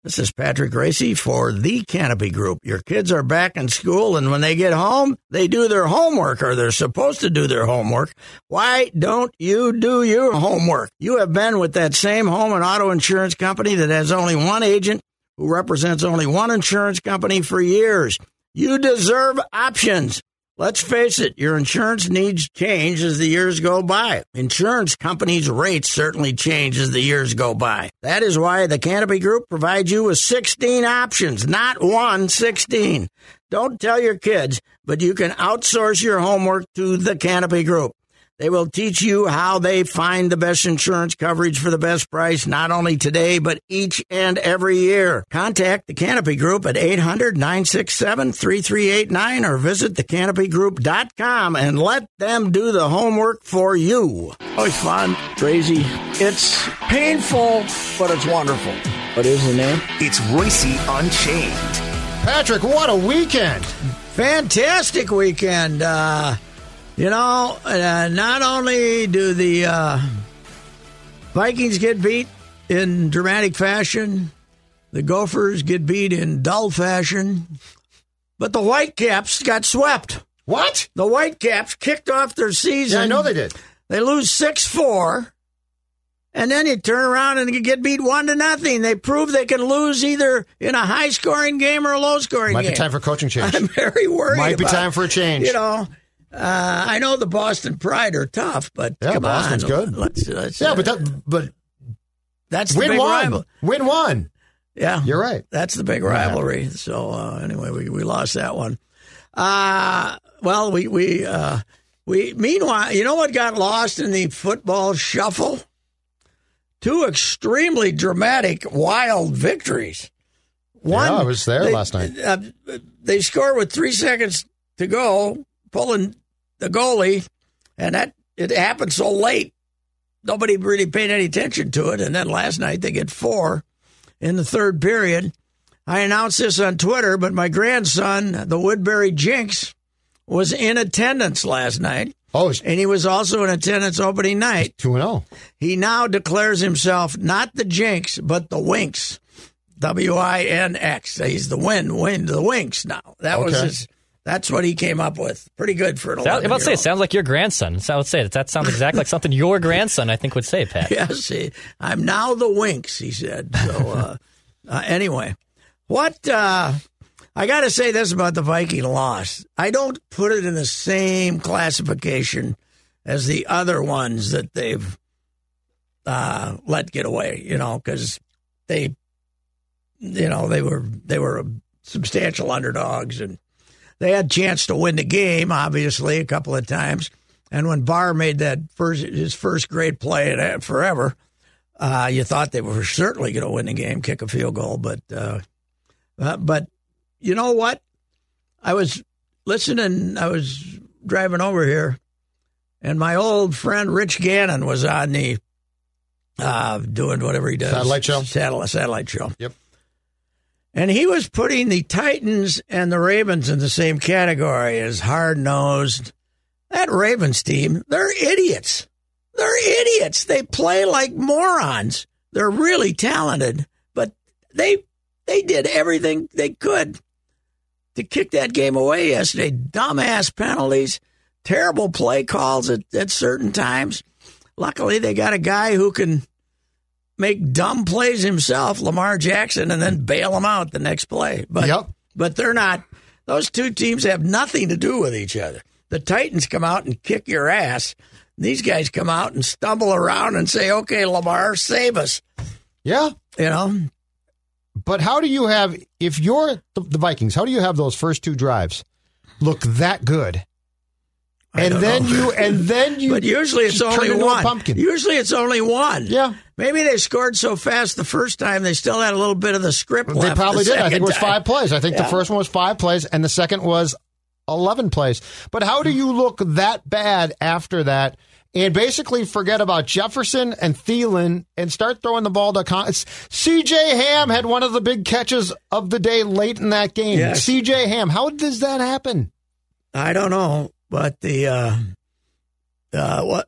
This is Patrick Racy for the Canopy Group. Your kids are back in school, and when they get home, they do their homework, or they're supposed to do their homework. Why don't you do your homework? You have been with that same home and auto insurance company that has only one agent who represents only one insurance company for years. You deserve options. Let's face it, your insurance needs change as the years go by. Insurance companies' rates certainly change as the years go by. That is why the Canopy Group provides you with 16 options, not 16. Don't tell your kids, but you can outsource your homework to the Canopy Group. They will teach you how they find the best insurance coverage for the best price, not only today, but each and every year. Contact the Canopy Group at 800-967-3389 or visit thecanopygroup.com and let them do the homework for you. Always fun, crazy. It's painful, but it's wonderful. What is the name? It's Royce Unchained. Patrick, what a weekend. Fantastic weekend. Not only do the Vikings get beat in dramatic fashion, the Gophers get beat in dull fashion, but the Whitecaps got swept. What? The Whitecaps kicked off their season. Yeah, I know they did. They lose 6-4, and then you turn around and you get beat 1-0. They prove they can lose either in a high-scoring game or a low-scoring game. Might be time for coaching change. I'm very worried Might be about, time for a change. I know the Boston Pride are tough, but yeah, come Boston's on. good. Let's but that's the win big one. rival. Win one. Yeah, you're right. That's the big rivalry. So anyway, we lost that one. Meanwhile, you know what got lost in the football shuffle? Two extremely dramatic, wild victories. One, I was there last night. They scored with 3 seconds to go, pulling the goalie, and it happened so late, nobody really paid any attention to it. And then last night they get 4 in the third period. I announced this on Twitter, but my grandson, the Woodbury Jinx, was in attendance last night. Oh, and he was also in attendance opening night. 2-0. He now declares himself not the Jinx, but the Winx. W-I-N-X. He's the the Winx now. That was his. That's what he came up with. Pretty good for an 11-year-old. I was about to say, it sounds like your grandson. So I would say that sounds exactly like something your grandson, I think, would say, Pat. Yes, I'm now the Winx, he said. So anyway, I got to say this about the Viking loss. I don't put it in the same classification as the other ones that they've let get away, because they were substantial underdogs, and they had a chance to win the game, obviously, a couple of times. And when Barr made his first great play forever, you thought they were certainly going to win the game, kick a field goal. But you know what? I was listening. I was driving over here, and my old friend Rich Gannon was on the doing whatever he does. Satellite show? Satellite show. Yep. And he was putting the Titans and the Ravens in the same category as hard-nosed. That Ravens team, they're idiots. They play like morons. They're really talented, but they did everything they could to kick that game away yesterday. Dumbass penalties, terrible play calls at certain times. Luckily, they got a guy who can make dumb plays himself, Lamar Jackson, and then bail him out the next play. But they're not. Those two teams have nothing to do with each other. The Titans come out and kick your ass. These guys come out and stumble around and say, okay, Lamar, save us. Yeah. But how do you have, if you're the Vikings, how do you have those first 2 drives look that good? And then you. But usually it's only one. Usually it's only one. Yeah. Maybe they scored so fast the first time they still had a little bit of the script left. They probably did. I think it was 5 plays. I think the first one was 5 plays, and the second was 11 plays. But how do you look that bad after that and basically forget about Jefferson and Thielen and start throwing the ball to C.J. Ham had one of the big catches of the day late in that game. Yes. C.J. Ham. How does that happen? I don't know. But the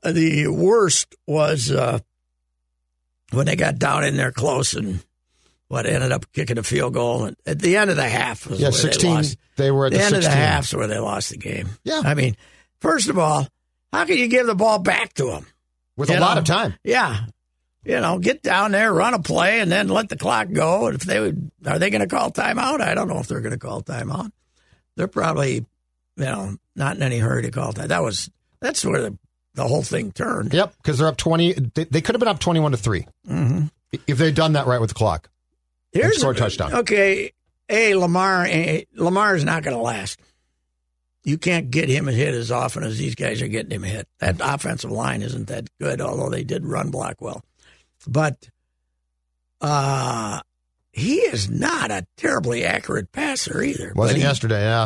worst was when they got down in there close and ended up kicking a field goal at the end of the half. Was 16. They were at the end 16. of the half's where they lost the game. Yeah. I mean, first of all, how can you give the ball back to them? With a lot of time. Yeah. Get down there, run a play, and then let the clock go. Are they going to call timeout? I don't know if they're going to call timeout. They're probably, not in any hurry to call timeout. That's where the whole thing turned. Yep, because they're up 20. They could have been up 21-3 if they'd done that right with the clock. Here's score a touchdown. Okay, Lamar's not going to last. You can't get him hit as often as these guys are getting him hit. That offensive line isn't that good, although they did run block well. But he is not a terribly accurate passer either. Wasn't yesterday, yeah.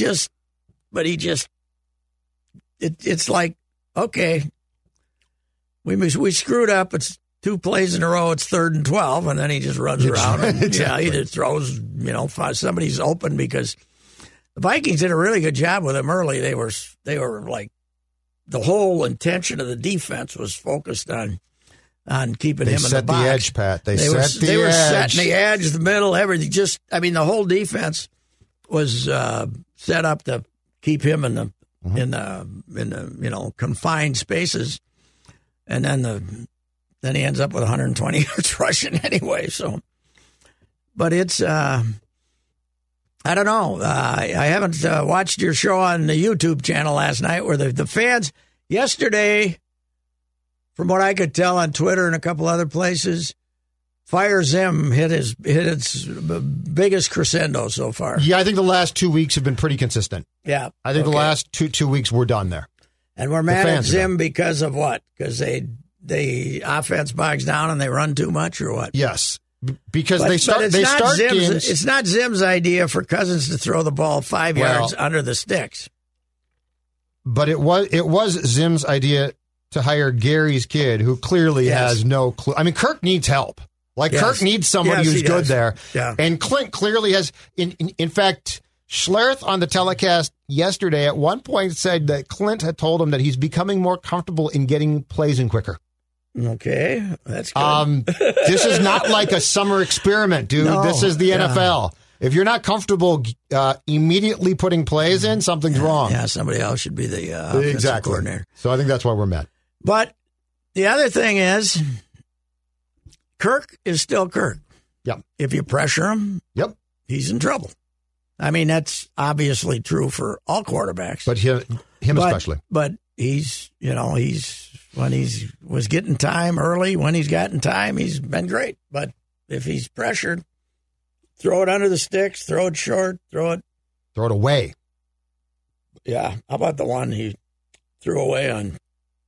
It's like, okay, we screwed up. It's 2 plays in a row. It's 3rd and 12, and then he just runs around. And, exactly. Either throws, somebody's open because the Vikings did a really good job with him early. They were like, the whole intention of the defense was focused on keeping him in the box. They set the edge, Pat. They were setting the edge, the middle, everything. The whole defense was set up to keep him in the confined spaces, and then he ends up with 120 yards rushing anyway. So, but it's I don't know. I haven't watched your show on the YouTube channel last night where the fans yesterday, from what I could tell on Twitter and a couple other places, Fire Zim hit its biggest crescendo so far. Yeah, I think the last 2 weeks have been pretty consistent. Yeah. I think the last two weeks we're done there. And we're mad at Zim because of what? Because they offense bogs down and they run too much or what? Yes. Because they start games. It's not Zim's idea for Cousins to throw the ball 5 yards under the sticks. But it was Zim's idea to hire Gary's kid, who clearly has no clue. I mean, Kirk needs help. Kirk needs somebody who's good there. Yeah. And Clint clearly has. In fact, Schlereth on the telecast yesterday at one point said that Clint had told him that he's becoming more comfortable in getting plays in quicker. Okay, that's good. This is not like a summer experiment, dude. No, this is the NFL. If you're not comfortable immediately putting plays in, something's wrong. Yeah, somebody else should be the offensive coordinator. So I think that's why we're mad. But the other thing is, Kirk is still Kirk. Yep. If you pressure him, he's in trouble. I mean, that's obviously true for all quarterbacks. But him especially. But he's when he was getting time early, when he's gotten time, he's been great. But if he's pressured, throw it under the sticks, throw it short, throw it away. Yeah. How about the one he threw away on?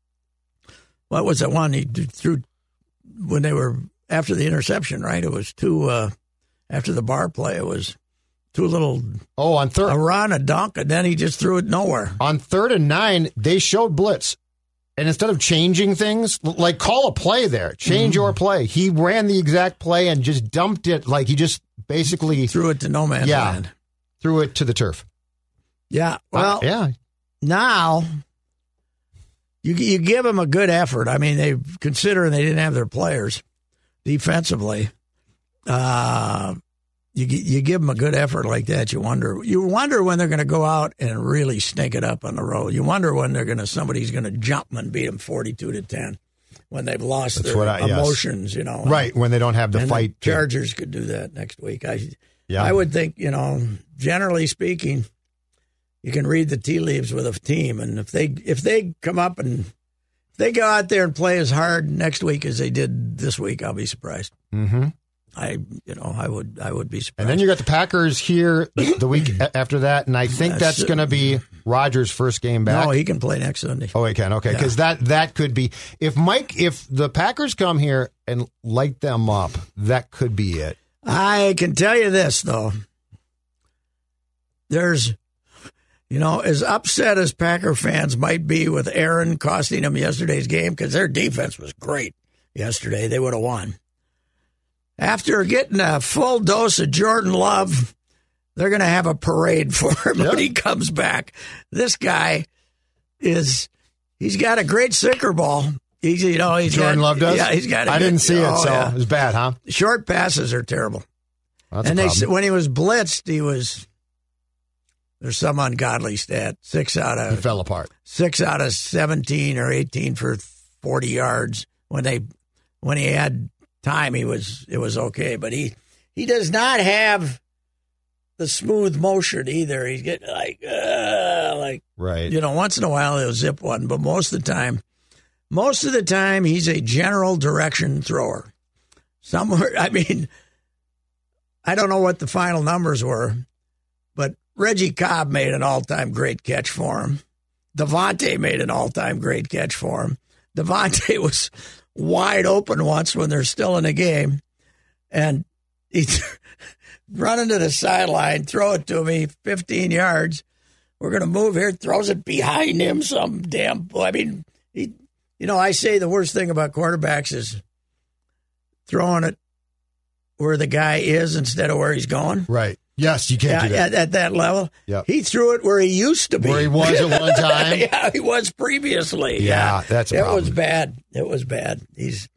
What was the one he threw when they were after the interception, right? It was after the bar play, it was two little. Oh, on third. A run, a dunk, and then he just threw it nowhere. On 3rd and 9, they showed blitz. And instead of changing things, like call a play there, change your play. He ran the exact play and just dumped it. Like he basically threw it to no man's land. Threw it to the turf. Yeah. Well, now you give them a good effort. I mean, considering they didn't have their players defensively, you give them a good effort like that. You wonder when they're going to go out and really snake it up on the road. You wonder when somebody's going to jump them and beat them 42-10 when they've lost their emotions. Right, when they don't have the fight. The Chargers could do that next week. I would think, generally speaking, you can read the tea leaves with a team, and if they come up and if they go out there and play as hard next week as they did this week, I'll be surprised. Mm-hmm. I would be surprised. And then you got the Packers here the week after that, and I think that's going to be Rodgers' first game back. No, he can play next Sunday. Oh, he can. Okay, because that could be if the Packers come here and light them up, that could be it. I can tell you this though, there's, as upset as Packer fans might be with Aaron costing them yesterday's game because their defense was great yesterday, they would have won. After getting a full dose of Jordan Love, they're going to have a parade for him when he comes back. This guy he's got a great sinker ball, He's Jordan Love does? Yeah, he's got it. I didn't see it, so yeah. it was bad, huh? Short passes are terrible. That's and a problem. when he was blitzed, there's some ungodly stat. He fell apart. 6 out of 17 or 18 for 40 yards. When he had time, it was okay. But he does not have the smooth motion either. He's getting like right. Once in a while he'll zip one, but most of the time he's a general direction thrower. Somewhere, I mean, I don't know what the final numbers were, but Reggie Cobb made an all-time great catch for him. Devontae made an all-time great catch for him. Devontae was wide open once when they're still in the game, and he's running to the sideline, throw it to me, 15 yards. We're going to move here, throws it behind him, I say the worst thing about quarterbacks is throwing it where the guy is instead of where he's going. Right. Yes, you can't do that. At that level. Yep. He threw it where he used to be. Where he was at one time. Yeah, he was previously. Yeah, that's a problem. It was bad. He's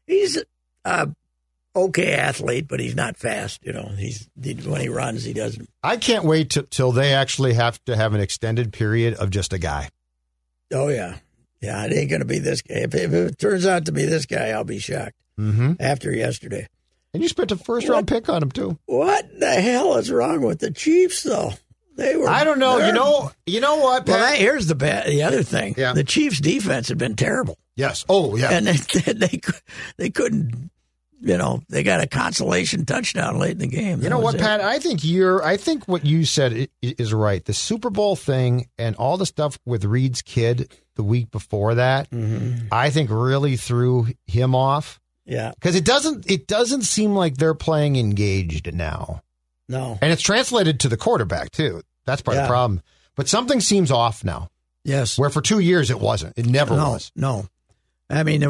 a okay athlete, but he's not fast. When he runs, he doesn't. I can't wait till they actually have to have an extended period of just a guy. Oh, yeah. Yeah, it ain't going to be this guy. If it turns out to be this guy, I'll be shocked after yesterday. And you spent a first-round pick on him, too. What the hell is wrong with the Chiefs, though? I don't know. You know what, Pat? Well, here's the other thing. Yeah. The Chiefs' defense had been terrible. Yes. Oh, yeah. And they couldn't, they got a consolation touchdown late in the game. You know what, Pat? I think what you said is right. The Super Bowl thing and all the stuff with Reed's kid the week before that, I think really threw him off. Yeah. Because it doesn't seem like they're playing engaged now. No. And it's translated to the quarterback, too. That's part of the problem. But something seems off now. Yes. Where for 2 years it wasn't. It never was. No. I mean,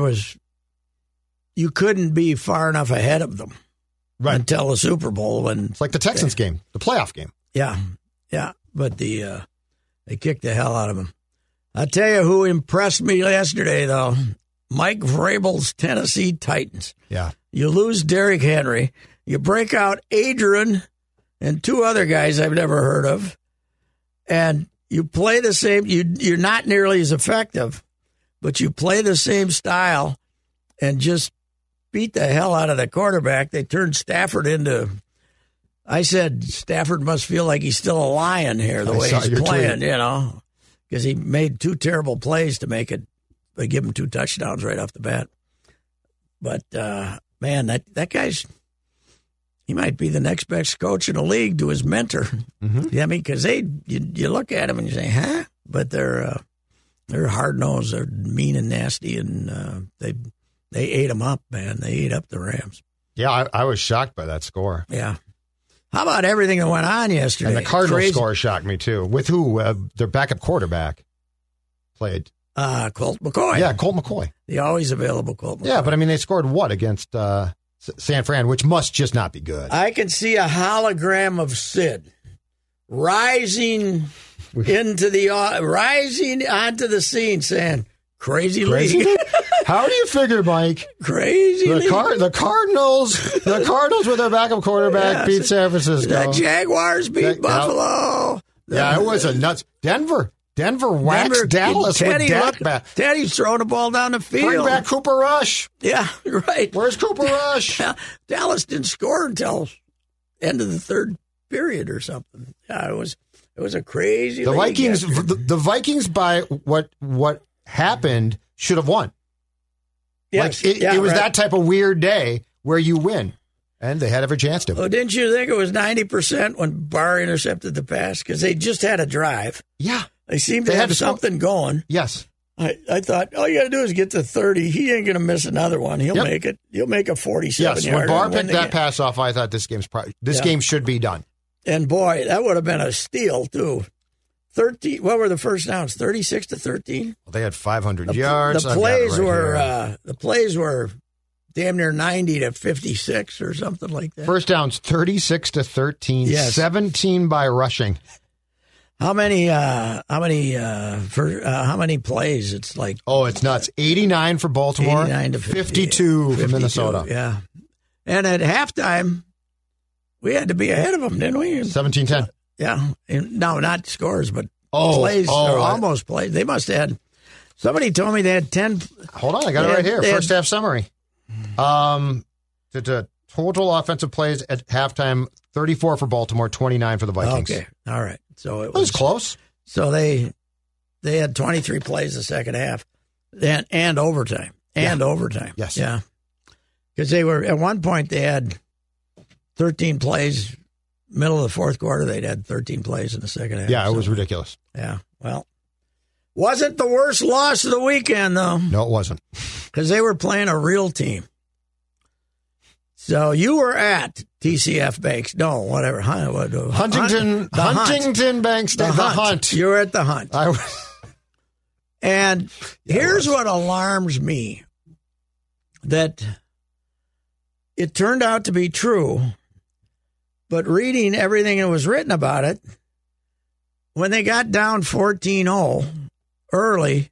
you couldn't be far enough ahead of them until the Super Bowl. It's like the Texans game, the playoff game. Yeah. Yeah. But they kicked the hell out of them. I'll tell you who impressed me yesterday, though. Mike Vrabel's Tennessee Titans. Yeah. You lose Derrick Henry. You break out Adrian and 2 other guys I've never heard of. And you play the same. You're not nearly as effective, but you play the same style and just beat the hell out of the quarterback. They turned Stafford into. I said Stafford must feel like he's still a lion here the way he's playing, because he made 2 terrible plays to make it. They give him 2 touchdowns right off the bat. But, man, that guy's, he might be the next best coach in the league to his mentor. Mm-hmm. Yeah, I mean, because you look at him and you say, huh? But they're hard-nosed, they're mean and nasty, and they ate them up, man. They ate up the Rams. Yeah, I was shocked by that score. Yeah. How about everything that went on yesterday? And the Cardinals score shocked me, too. With who? Their backup quarterback played. Colt McCoy. Yeah, Colt McCoy. The always available Colt McCoy. Yeah, but I mean, they scored what against San Fran, which must just not be good. I can see a hologram of Sid rising onto the scene saying, Crazy league. How do you figure, Mike? Crazy league. The Cardinals with their backup quarterback beat San Francisco. The Jaguars beat Buffalo. Yeah, it was a nuts. Denver waxed Dallas with Dak back. Teddy's throwing the ball down the field. Bring back Cooper Rush. Yeah, right. Where's Cooper Rush? Dallas didn't score until end of the third period or something. Yeah, it was a crazy. The Vikings. The Vikings, by what happened, should have won. Yes, it was that type of weird day where you win. And they had every chance to. Oh, didn't you think it was 90% when Barr intercepted the pass? Because they just had a drive. Yeah. They seemed to have something going. Yes. I thought, all you got to do is get to 30. He ain't going to miss another one. He'll make it. He'll make a 47-yarder. Yes, when Barr picked that pass off, I thought this game should be done. And, boy, that would have been a steal, too. 13. What were the first downs? 36-13? Well, they had 500 yards. The plays were damn near 90-56 or something like that. First downs 36-13, yes. 17 by rushing. How many plays? It's like it's nuts. 89 for Baltimore, 89 to 52 for Minnesota. Yeah, and at halftime, we had to be ahead of them, didn't we? 17-10. Yeah, no, not scores, but plays or almost plays. They must have had. Somebody told me they had 10. Hold on, I got it right here. First half summary. The total offensive plays at halftime: 34 for Baltimore, 29 for the Vikings. Okay, all right. So it was close. So they had 23 plays the second half, and overtime, overtime. Yes, yeah, because they were at one point they had 13 plays. Middle of the fourth quarter, they'd had 13 plays in the second half. Yeah, it was ridiculous. Yeah, well, wasn't the worst loss of the weekend though. No, it wasn't, because they were playing a real team. So you were at TCF Banks. No, whatever. Huntington Banks. The Hunt. You were at the Hunt. And here's what alarms me. That it turned out to be true, but reading everything that was written about it, when they got down 14-0 early,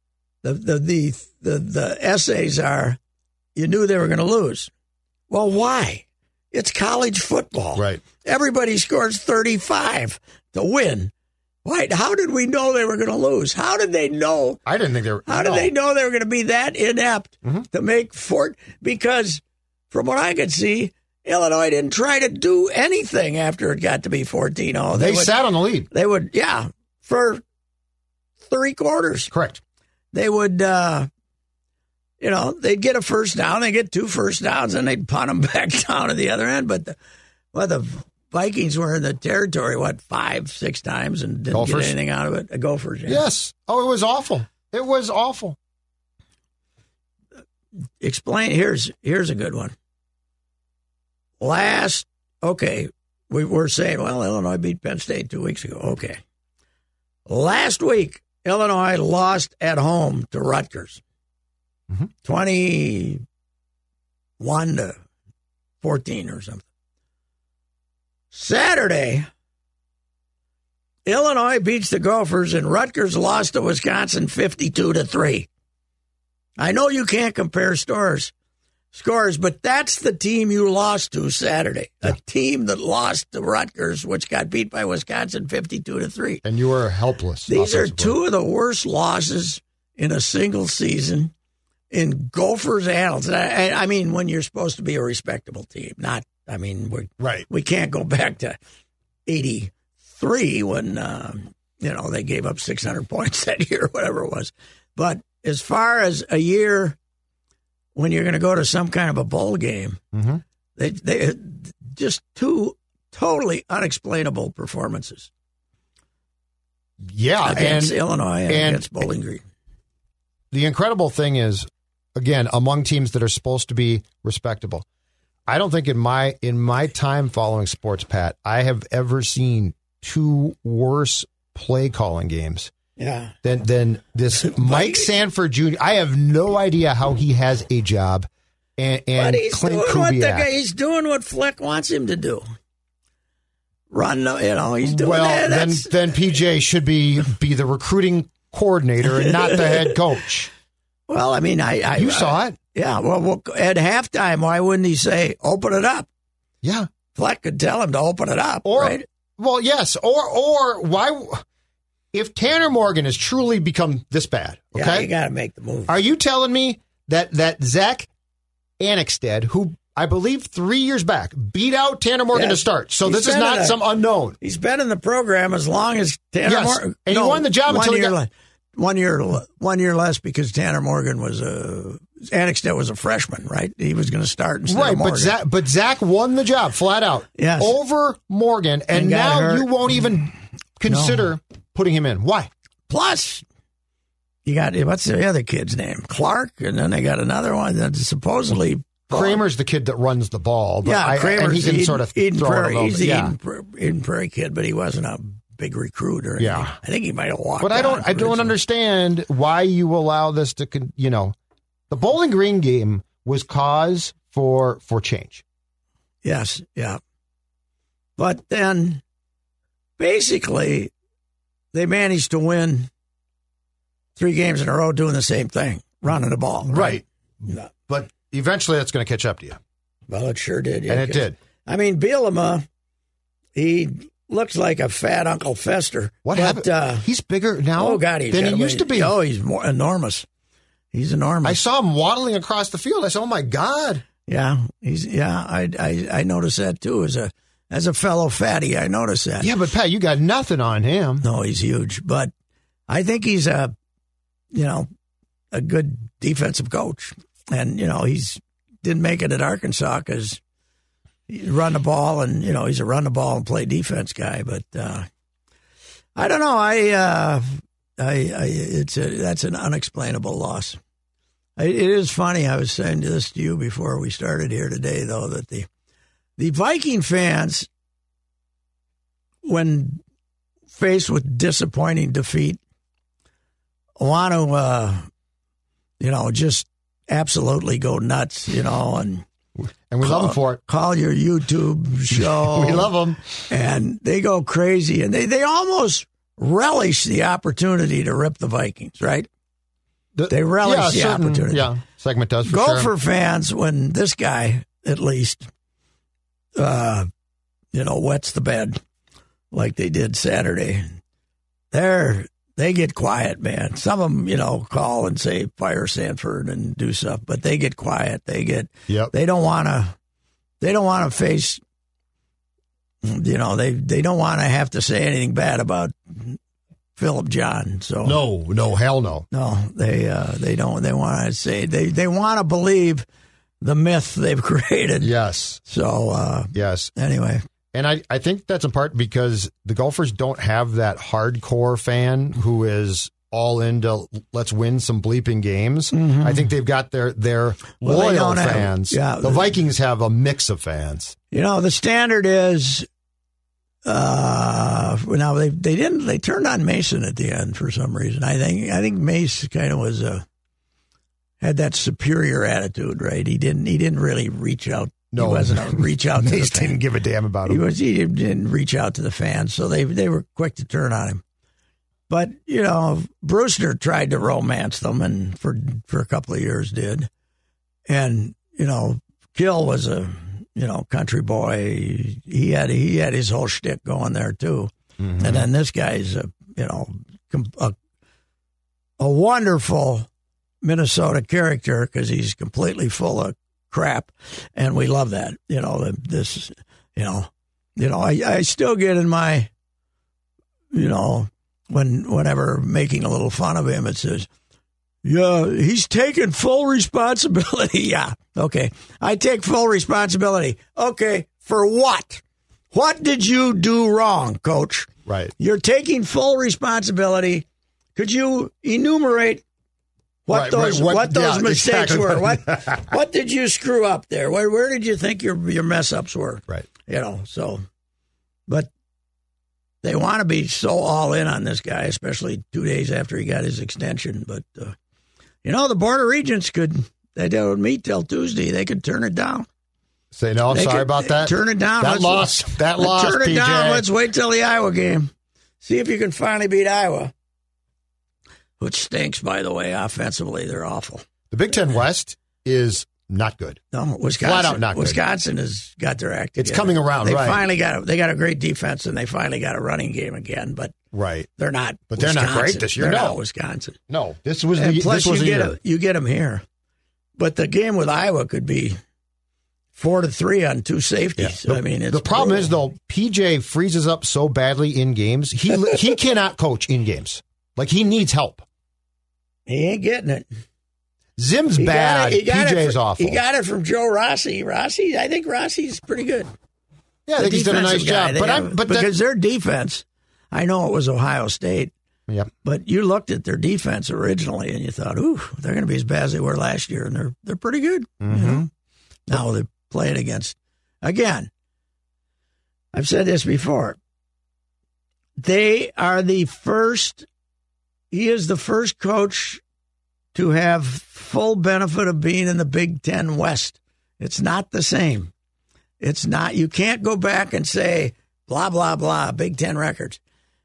the essays are, you knew they were going to lose. Well, why? It's college football. Right. Everybody scores 35 to win. Why? How did we know they were going to lose? How did they know? I didn't think they were. How did they know they were going to be that inept to make Because from what I could see, Illinois didn't try to do anything after it got to be 14-0. They sat on the lead. They would, for 3 quarters. Correct. They would... they'd get a first down, they'd get 2 first downs, and they'd punt them back down to the other end. But the Vikings were in the territory, 5-6 times, and didn't get anything out of it. The Gophers, yeah. Yes. Oh, it was awful. It was awful. Explain. Here's a good one. We were saying, well, Illinois beat Penn State 2 weeks ago. Okay. Last week, Illinois lost at home to Rutgers. 21-14 or something. Saturday, Illinois beats the Gophers and Rutgers lost to Wisconsin 52-3. I know you can't compare scores, but that's the team you lost to Saturday. Yeah. A team that lost to Rutgers, which got beat by Wisconsin 52-3. And you were helpless. These are 2 of the worst losses in a single season in Gophers annals. I mean, when you're supposed to be a respectable team, we can't go back to 83 when, they gave up 600 points that year, whatever it was. But as far as a year when you're going to go to some kind of a bowl game, they just 2 totally unexplainable performances. Yeah. Against Illinois and against Bowling Green. The incredible thing is, again, among teams that are supposed to be respectable, I don't think in my time following sports, Pat, I have ever seen 2 worse play calling games. Yeah. Than this Mike Sanford Jr. I have no idea how he has a job. And Clint Kubiak. He's doing what Fleck wants him to do. He's doing that. Then PJ should be the recruiting coordinator and not the head coach. Well, I mean, you saw it. Yeah. Well, at halftime, why wouldn't he say, open it up? Yeah. Fleck could tell him to open it up, right? Well, yes. Or why, if Tanner Morgan has truly become this bad, okay? Yeah, you got to make the move. Are you telling me that Zach Annexstad, who I believe 3 years back beat out Tanner Morgan to start, so this is not some unknown. He's been in the program as long as Tanner Morgan. And he won the job until he got... 1 year less because Tanner Morgan Annexstad was a freshman, right? He was going to start instead of Morgan. But Zach won the job flat out over Morgan, and now you won't even consider putting him in. Why? Plus, you got, what's the other kid's name? Clark, and then they got another one that's supposedly... Kramer's the kid that runs the ball. But Kramer's and he can sort of Eden throw Prairie. it He's the Eden Prairie kid, but he wasn't a big recruit or anything. Yeah. I think he might have walked. But I don't understand why you allow this to, the Bowling Green game was cause for change. Yes, yeah. But then, basically, they managed to win 3 games in a row doing the same thing, running the ball. Right. No. But eventually that's going to catch up to you. Well, it sure did. Yeah, And it did. I mean, Bielema, he looks like a fat Uncle Fester. What happened? He's bigger now than he used to be. Oh, he's more enormous. He's enormous. I saw him waddling across the field. I said, "Oh my God!" Yeah, I noticed that too. As a fellow fatty, I noticed that. Yeah, but Pat, you got nothing on him. No, he's huge, but I think he's a good defensive coach, and he's didn't make it at Arkansas because he run the ball, and he's a run the ball and play defense guy. But I don't know. That's an unexplainable loss. It is funny. I was saying this to you before we started here today, though, that the Viking fans, when faced with disappointing defeat, want to, just absolutely go nuts, and we love them for it. Call your YouTube show. We love them. And they go crazy, and they almost relish the opportunity to rip the Vikings, right? They relish the opportunity. Yeah, segment does for Gopher sure. fans, when this guy, at least, wets the bed like they did Saturday, they get quiet, man. Some of them, call and say fire Sanford and do stuff, but they get quiet. They don't want to face. They don't want to have to say anything bad about Philip John. So no, hell no. No, they don't. They want to say they want to believe the myth they've created. Yes. So yes. Anyway, and I think that's in part because the Gophers don't have that hardcore fan who is all into let's win some bleeping games. Mm-hmm. I think they've got their loyal fans. The Vikings have a mix of fans. The standard is. Now they turned on Mason at the end for some reason. I think Mace kind of had that superior attitude, right? He didn't really reach out. No, he wasn't a reach out. to Mace the fan. didn't give a damn about him. He didn't reach out to the fans, so they were quick to turn on him. But Brewster tried to romance them, and for a couple of years did. And Gill was a country boy. He had his whole shtick going there too. Mm-hmm. And then this guy's a wonderful Minnesota character because he's completely full of crap, and we love that. I still get in my, whenever making a little fun of him, it says, yeah, he's taking full responsibility. Yeah. Okay. I take full responsibility. Okay. For what? What did you do wrong, Coach? Right. You're taking full responsibility. Could you enumerate what those mistakes were? What did you screw up there? Where did you think your mess ups were? Right. But they want to be so all in on this guy, especially 2 days after he got his extension. But, the Board of Regents they don't meet till Tuesday. They could turn it down. Say no, sorry about that. Turn it down. That loss, turn it PJ. down. Let's wait till the Iowa game. See if you can finally beat Iowa, which stinks, by the way. Offensively, they're awful. The Big Ten West is not good. No, Wisconsin. Flat out not good. Wisconsin has got their act together. It's coming around, they right. Finally they got a great defense, and they finally got a running game again, but right. They're not. But they're not great this year. They're no, not Wisconsin. No, this was and the plus this was you get them here, but the game with Iowa could be 4-3 on 2 safeties. Yeah. I mean, it's the problem is though, PJ freezes up so badly in games. He cannot coach in games. Like he needs help. He ain't getting it. Zim's bad. PJ's awful. He got it from Joe Rossi. I think Rossi's pretty good. Yeah, I think he's done a nice job. But because their defense, I know it was Ohio State. Yep. But you looked at their defense originally and you thought, ooh, they're going to be as bad as they were last year, and they're pretty good. Mm-hmm. Now they're playing against, again, I've said this before, they are the first, he is the first coach to have full benefit of being in the Big Ten West. It's not the same. It's not, you can't go back and say, blah, blah, blah, Big Ten records.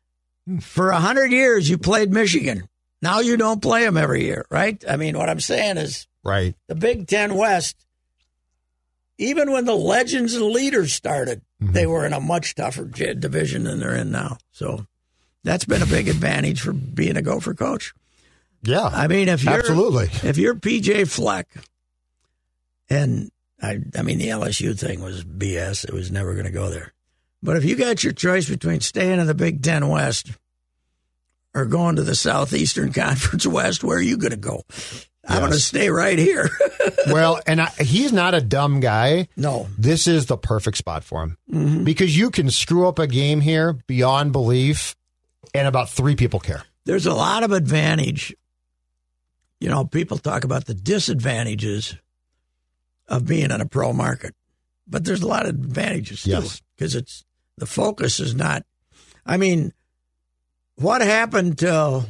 For 100 years, you played Michigan. Now you don't play them every year, right? I mean, what I'm saying is Right. the Big Ten West, even when the legends and leaders started, they were in a much tougher division than they're in now. So that's been a big advantage for being a Gopher coach. Yeah. I mean, if you're PJ Fleck, and I mean, the LSU thing was BS. It was never going to go there. But if you got your choice between staying in the Big Ten West or going to the Southeastern Conference West, where are you going to go? I'm going to stay right here. Well, and he's not a dumb guy. No. This is the perfect spot for him. Because you can screw up a game here beyond belief, and about 3 people care. There's a lot of advantage. You know, people talk about the disadvantages of being in a pro market. But there's a lot of advantages, too. Because the focus is not. I mean, what happened to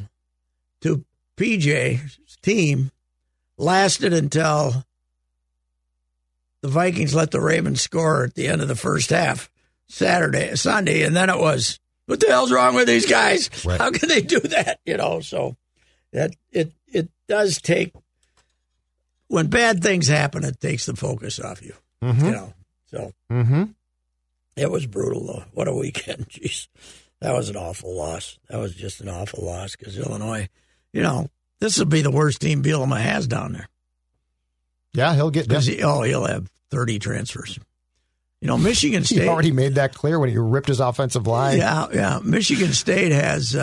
PJ's team lasted until the Vikings let the Ravens score at the end of the first half Sunday, and then it was, what the hell's wrong with these guys? Right. How can they do that? You know, so that it does take, when bad things happen, it takes the focus off you. You know, so it was brutal though. What a weekend! Jeez, that was an awful loss. That was just an awful loss because Illinois, you know. This will be the worst team Bielema has down there. Yeah, he'll get because he'll have 30 transfers. You know, Michigan State. He already made that clear when he ripped his offensive line. Yeah. Michigan State has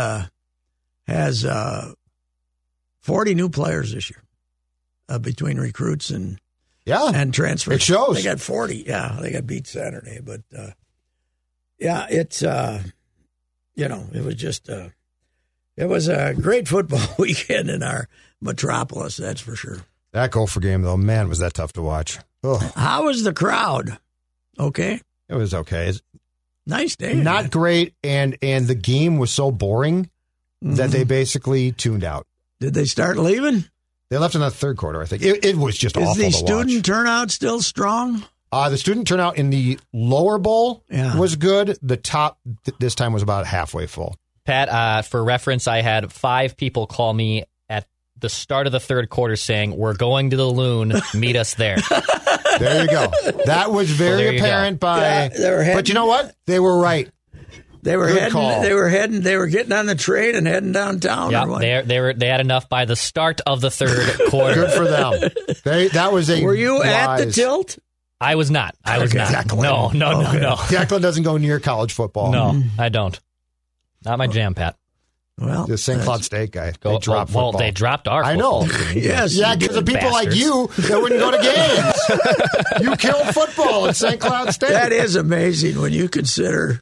40 new players this year between recruits and transfers. It shows. They got 40. Yeah, they got beat Saturday, but it's you know, it was just. It was a great football weekend in our metropolis, that's for sure. That Gopher game, though, man, was that tough to watch. Ugh. How was the crowd? Okay? It was okay. Nice day. Not great, and the game was so boring that they basically tuned out. Did they start leaving? They left in the third quarter, I think. It was just awful to watch. Is the student turnout still strong? The student turnout in the lower bowl was good. The top this time was about halfway full. Pat, for reference, I had 5 people call me at the start of the third quarter saying, "We're going to the Loon. Meet us there." There you go. That was very apparent but you know what? They were right. They were heading. They were getting on the train and heading downtown. Yeah, they had enough by the start of the third quarter. Good for them. That was a. Were you at the tilt? I was not. I was not. Declan. No. Declan doesn't go near college football. No, I don't. Not my jam, Pat. Well, the St. Cloud State guy. They dropped football. Well, they dropped our football. I know. Yes. Yeah, because of people like you that wouldn't go to games. You killed football at St. Cloud State. That is amazing when you consider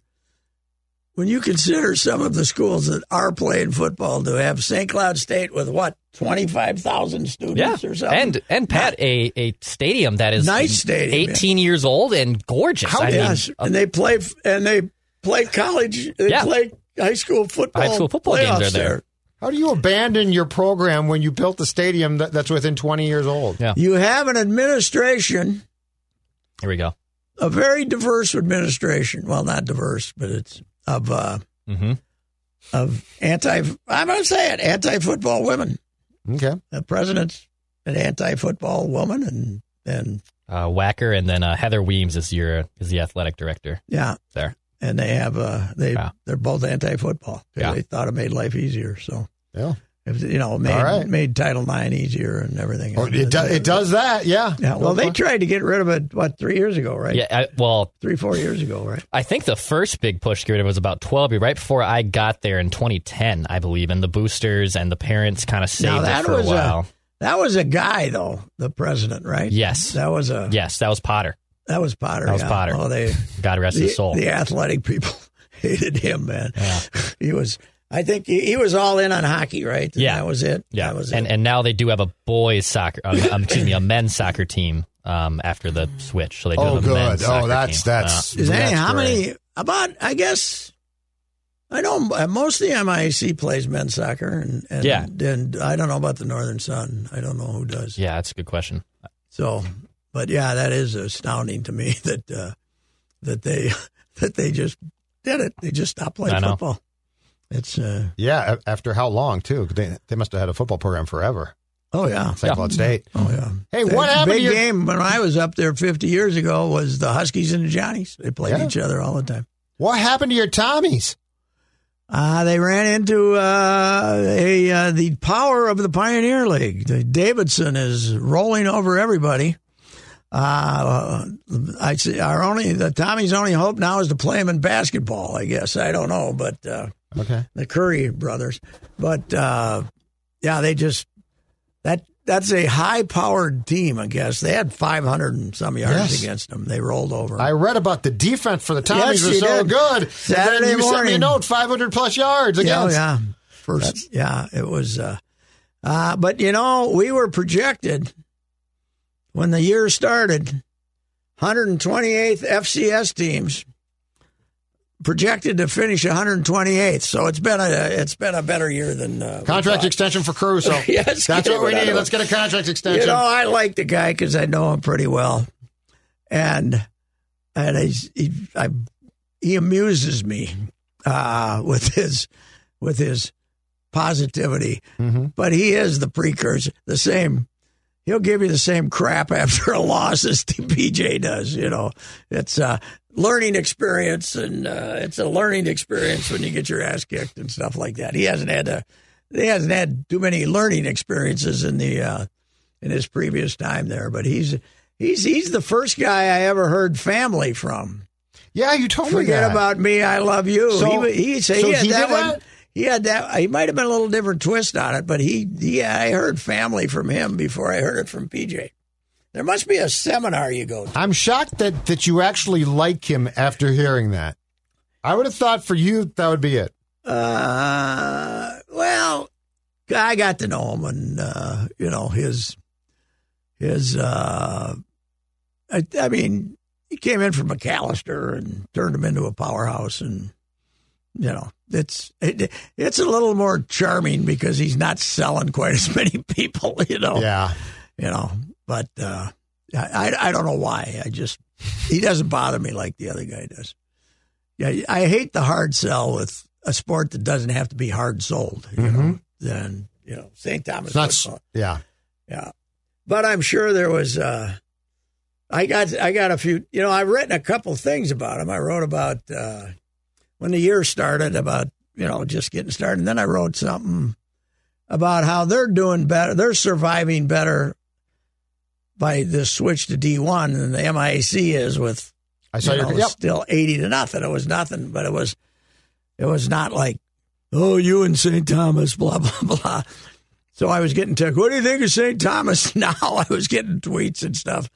some of the schools that are playing football to have St. Cloud State with 25,000 students or something. And Pat, a stadium that is nice stadium, 18 years old and gorgeous. And they play college. They play high school football. High school football games are there. How do you abandon your program when you built the stadium that's within 20 years old? Yeah. You have an administration. Here we go. A very diverse administration. Well, not diverse, but it's of anti-football women. Okay. The president's an anti-football woman, and Wacker, and then Heather Weems is the athletic director. Yeah, there. And they have they're both anti-football. Yeah. They thought it made life easier. So yeah, made Title IX easier and everything. Oh, it does that. Yeah. Well, they tried to get rid of it 3 years ago, right? Yeah. 3-4 years ago, right? I think the first big push to get rid of it was about 12, right before I got there in 2010, I believe, and the boosters and the parents kind of saved it for a while. That was a guy, though, the president, right? Yes. That was Potter. That was Potter. Potter. Oh, God rest his soul. The athletic people hated him, man. Yeah. I think he was all in on hockey, right? And that was it. Yeah, that was and now they do have a boys soccer, a men's soccer team after the switch. So they do have a men's soccer team. How many? About, I guess. I know most of the MIAC plays men's soccer, and I don't know about the Northern Sun. I don't know who does. Yeah, that's a good question. So. But yeah, that is astounding to me that they just did it. They just stopped playing football. It's after how long, too? They must have had a football program forever. Oh, yeah. St. Cloud State. Oh, yeah. Hey, what happened big to your game when I was up there 50 years ago was the Huskies and the Johnnies. They played each other all the time. What happened to your Tommies? They ran into the power of the Pioneer League. Davidson is rolling over everybody. I'd say the Tommy's only hope now is to play them in basketball, I guess. I don't know, but the Curry brothers. But they just that's a high-powered team, I guess. They had 500 and some yards against them. They rolled over. I read about the defense for the Tommies was so good. Saturday you morning. sent me a note, 500-plus yards against. It was. But, we were projected when the year started, 128th FCS teams projected to finish 128th. So it's been a better year than contract extension for Caruso. Yes, that's what we need. Let's get a contract extension. I like the guy because I know him pretty well, and he amuses me with his positivity. Mm-hmm. But he is the precursor, the same. He'll give you the same crap after a loss as PJ does. It's a learning experience, and it's a learning experience when you get your ass kicked and stuff like that. He hasn't had too many learning experiences in his previous time there, but he's the first guy I ever heard family from. Yeah, you told me that. Forget about me, I love you. So he had that one. He had that. He might have been a little different twist on it, but I heard family from him before I heard it from PJ. There must be a seminar you go to. I'm shocked that you actually like him after hearing that. I would have thought for you that would be it. Well, I got to know him, and he came in from McAllister and turned him into a powerhouse, and it's a little more charming because he's not selling quite as many people, Yeah. But I don't know why. He doesn't bother me like the other guy does. Yeah, I hate the hard sell with a sport that doesn't have to be hard sold. Then St. Thomas football. Yeah. But I'm sure there was. I got a few. I've written a couple things about him. I wrote about when the year started, about just getting started. And then I wrote something about how they're doing better. They're surviving better by this switch to D1 than the MIAC is with. I saw still 80-0. It was nothing, but it was not like, oh, you and St. Thomas, blah blah blah. So I was getting text. What do you think of St. Thomas now? I was getting tweets and stuff.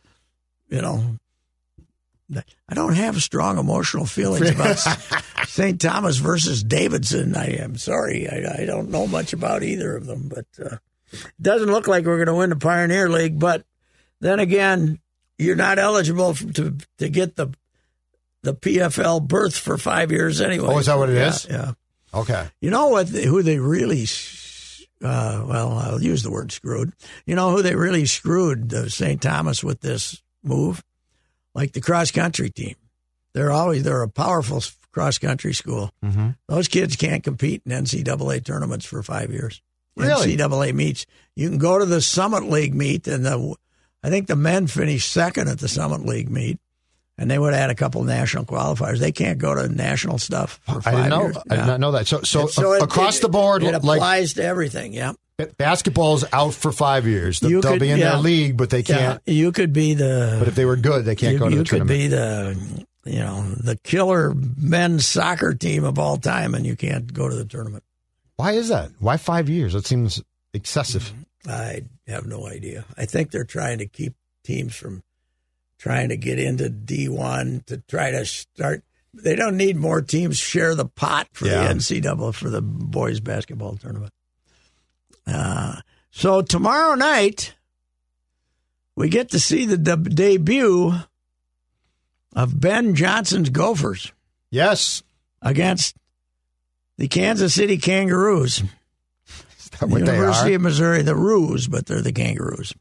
I don't have strong emotional feelings about St. Thomas versus Davidson. I am sorry. I don't know much about either of them, but it doesn't look like we're going to win the Pioneer League. But then again, you're not eligible to get the PFL berth for 5 years anyway. Oh, is that what it is? Yeah. Okay. You know what? Who they really, I'll use the word screwed. You know who they really screwed, St. Thomas, with this move? Like the cross-country team. They're a powerful cross-country school. Mm-hmm. Those kids can't compete in NCAA tournaments for 5 years. Really? NCAA meets. You can go to the Summit League meet, and I think the men finished second at the Summit League meet, and they would have had a couple of national qualifiers. They can't go to national stuff for 5 years. I did not know that. So across the board, it applies to everything, yeah. Basketball's out for 5 years. They'll be in their league, but they can't. You could be But if they were good, they can't go to the tournament. You could be the killer men's soccer team of all time, and you can't go to the tournament. Why is that? Why 5 years? That seems excessive. I have no idea. I think they're trying to keep teams from trying to get into D1 to try to start. They don't need more teams share the pot for the NCAA for the boys basketball tournament. So tomorrow night, we get to see the debut of Ben Johnson's Gophers. Yes. Against the Kansas City Kangaroos. Is that what University of Missouri, the Roos, but they're the Kangaroos.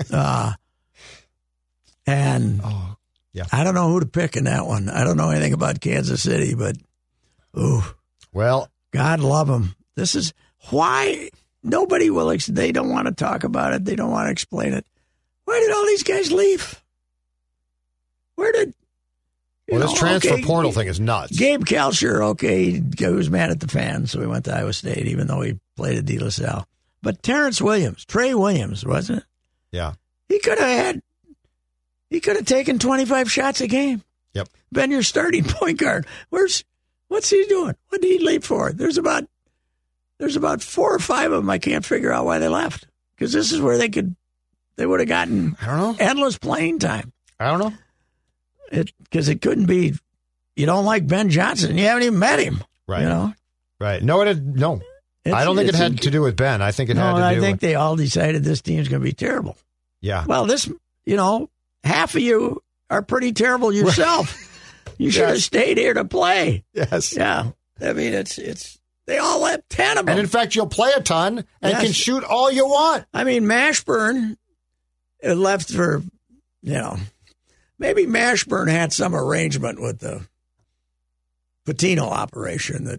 I don't know who to pick in that one. I don't know anything about Kansas City, but Well, God love them. This is why nobody will. They don't want to talk about it. They don't want to explain it. Why did all these guys leave? Where did? Well, this transfer portal thing is nuts. Gabe Kalsher, he was mad at the fans, so he went to Iowa State, even though he played at De La Salle. But Terrence Williams, Trey Williams, wasn't it? Yeah. He could have taken 25 shots a game. Yep. Been your starting point guard. What's he doing? What did he leave for? There's about 4 or 5 of them. I can't figure out why they left. Because this is where they would have gotten endless playing time. I don't know. Because it couldn't be, you don't like Ben Johnson. You haven't even met him. Right. You know? Right. No, I don't think it had to do with Ben. I think it had to do I with... think they all decided this team's going to be terrible. Yeah. Well, half of you are pretty terrible yourself. You should have stayed here to play. Yes. Yeah. I mean, it's they all left 10 of them. And in fact, you'll play a ton and can shoot all you want. I mean, Mashburn left for, maybe Mashburn had some arrangement with the Patino operation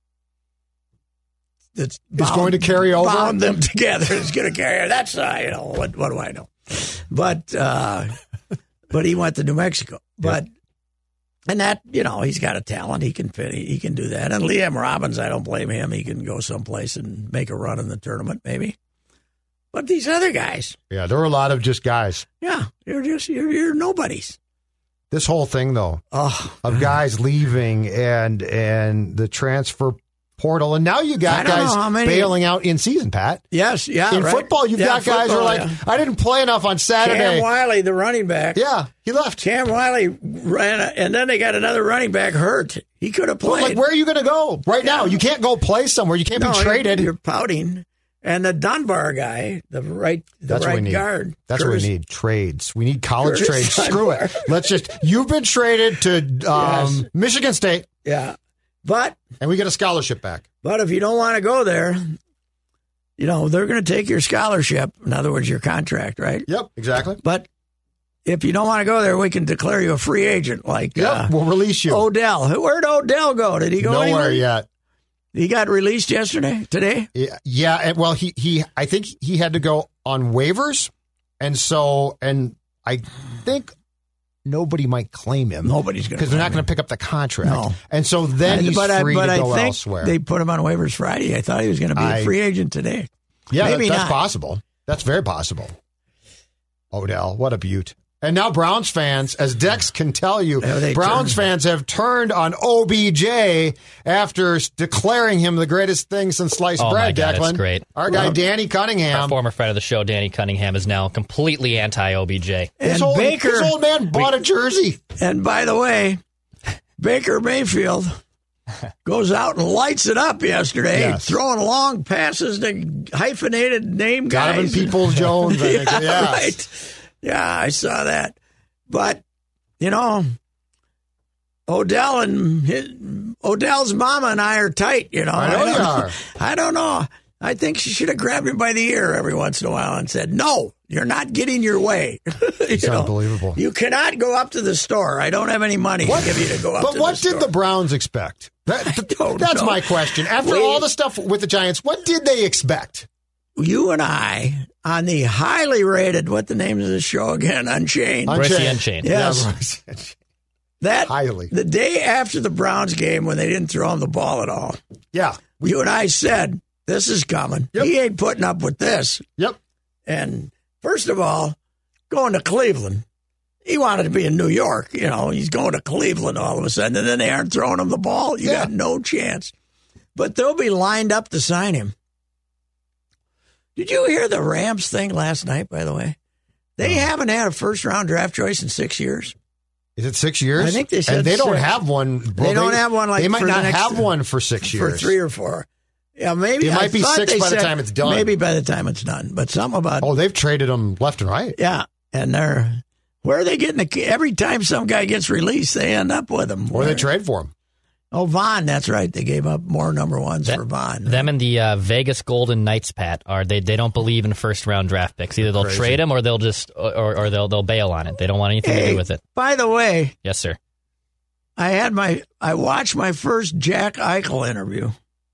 that's going to carry over. Bound them together. It's going to carry. That's what do I know? But he went to New Mexico. But and that he's got a talent. He can fit. He can do that. And Liam Robbins, I don't blame him. He can go someplace and make a run in the tournament, maybe. But these other guys. Yeah, there were a lot of just guys. Yeah, you're nobodies. This whole thing, though, of guys leaving and the transfer portal, and now you got guys bailing out in season, Pat. Yes, yeah. In football, you've got guys who are like, I didn't play enough on Saturday. Cam Wiley, the running back. Yeah, he left. Cam Wiley ran, and then they got another running back hurt. He could have played. Well, where are you going to go right now? You can't go play somewhere. You can't be traded. You're pouting. And the Dunbar guy, the right guard. That's what we need. Trades. We need college trades. Dunbar. Screw it. You've been traded to Michigan State. Yeah. And we get a scholarship back. But if you don't want to go there, they're going to take your scholarship. In other words, your contract, right? Yep, exactly. But if you don't want to go there, we can declare you a free agent. We'll release you. Odell. Where'd Odell go? Did he go nowhere anywhere? Yet? He got released today? Yeah. Well, I think he had to go on waivers. And I think nobody might claim him. Nobody's going to. Because they're not going to pick up the contract. No. And so then he's free to go think elsewhere. They put him on waivers Friday. I thought he was going to be a free agent today. Yeah, Maybe that's not. possible. That's very possible. Odell, what a beaut. And now Browns fans, as Dex can tell you, Browns fans have turned on OBJ after declaring him the greatest thing since sliced bread, God, Declan. It's great. Our guy, Danny Cunningham. Our former friend of the show, Danny Cunningham, is now completely anti-OBJ. His old man bought a jersey. And by the way, Baker Mayfield goes out and lights it up yesterday, throwing long passes to hyphenated name guys. Donovan Peoples-Jones, I think. Right. Yeah, I saw that. But, Odell's mama and I are tight, I know you are. I don't know. I think she should have grabbed him by the ear every once in a while and said, no, you're not getting your way. It's unbelievable. You cannot go up to the store. I don't have any money to give you to go up to the store. But what did the Browns expect? That's my question. After all the stuff with the Giants, what did they expect? You and I, on the highly rated, what the name of the show again? Unchained. Unchained. Yes. Yeah, highly. The day after the Browns game when they didn't throw him the ball at all. Yeah. You and I said, this is coming. Yep. He ain't putting up with this. Yep. And first of all, going to Cleveland. He wanted to be in New York. He's going to Cleveland all of a sudden, and then they aren't throwing him the ball. You got no chance. But they'll be lined up to sign him. Did you hear the Rams thing last night, by the way? They haven't had a first-round draft choice in 6 years. Is it 6 years? I think they said and they don't 6. have one. They don't have one they might not have one for 6 years. For 3 or 4. Yeah, maybe. It might be 6 by the time it's done. Maybe by the time it's done. But something about... Oh, they've traded them left and right. Yeah, and where are they getting every time some guy gets released, they end up with him. Or they trade for him. Oh, Vaughn, that's right. They gave up more number ones for Vaughn. Them and the Vegas Golden Knights, Pat, they don't believe in first round draft picks. Either they'll trade them or they'll just or they'll bail on it. They don't want anything to do with it. By the way, yes, sir. I watched my first Jack Eichel interview.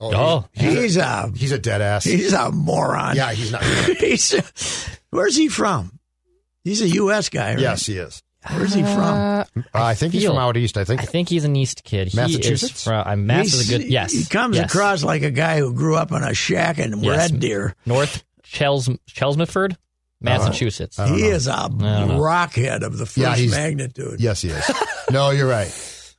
He's a dead ass. He's a moron. Yeah, he's not. Where's he from? He's a U.S. guy, right? Yes, he is. Where's he from? I think he's from out east. I think he's an East kid. Massachusetts? He is from, Mass is a good. Yes, he comes across like a guy who grew up in a shack in Red Deer, North Chelmsford, Massachusetts. He is a rockhead of the first magnitude. Yes, he is. No, you're right.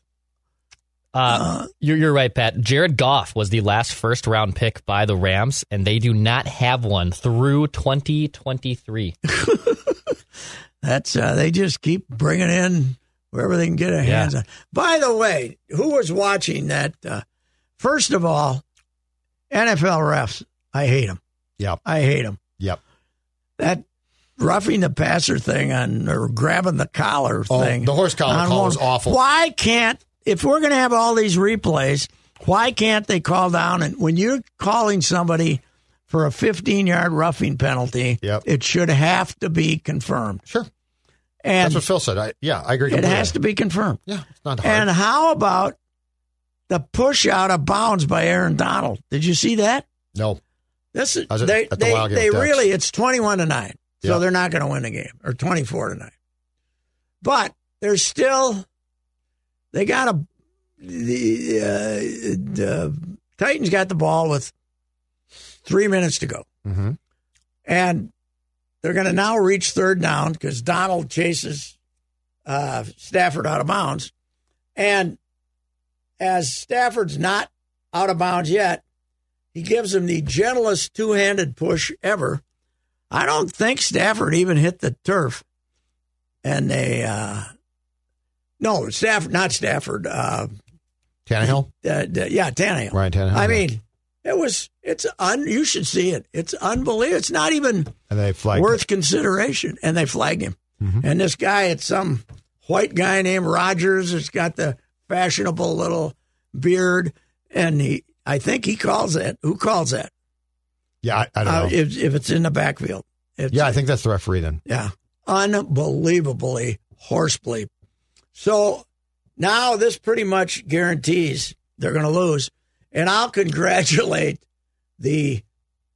You're right, Pat. Jared Goff was the last first-round pick by the Rams, and they do not have one through 2023. That's they just keep bringing in wherever they can get their hands on. By the way, who was watching that? First of all, NFL refs, I hate them. Yep. I hate them. Yep. That roughing the passer thing or grabbing the collar thing. The horse collar call was awful. Why can't, if we're going to have all these replays, why can't they call down, and when you're calling somebody for a 15-yard roughing penalty, it should have to be confirmed. Sure. And that's what Phil said. I agree. It has to be confirmed. Yeah, it's not hard. And how about the push out of bounds by Aaron Donald? Did you see that? No. This is they really, it's 21-9, so they're not going to win the game, or 24-9. But there's still, they got the Titans got the ball with 3 minutes to go. Mm-hmm. And they're going to now reach third down because Donald chases Stafford out of bounds. And as Stafford's not out of bounds yet, he gives him the gentlest two-handed push ever. I don't think Stafford even hit the turf. And they, no, Stafford, not Stafford. Tannehill? Tannehill. Ryan Tannehill. I mean, you should see it. It's unbelievable. It's not even worth consideration. And they flag him. Mm-hmm. And this guy, it's some white guy named Rogers. It's got the fashionable little beard. And I think he calls that. Who calls that? Yeah, I don't know. If it's in the backfield. I think that's the referee then. Yeah. Unbelievably horse bleep. So now this pretty much guarantees they're going to lose. And I'll congratulate the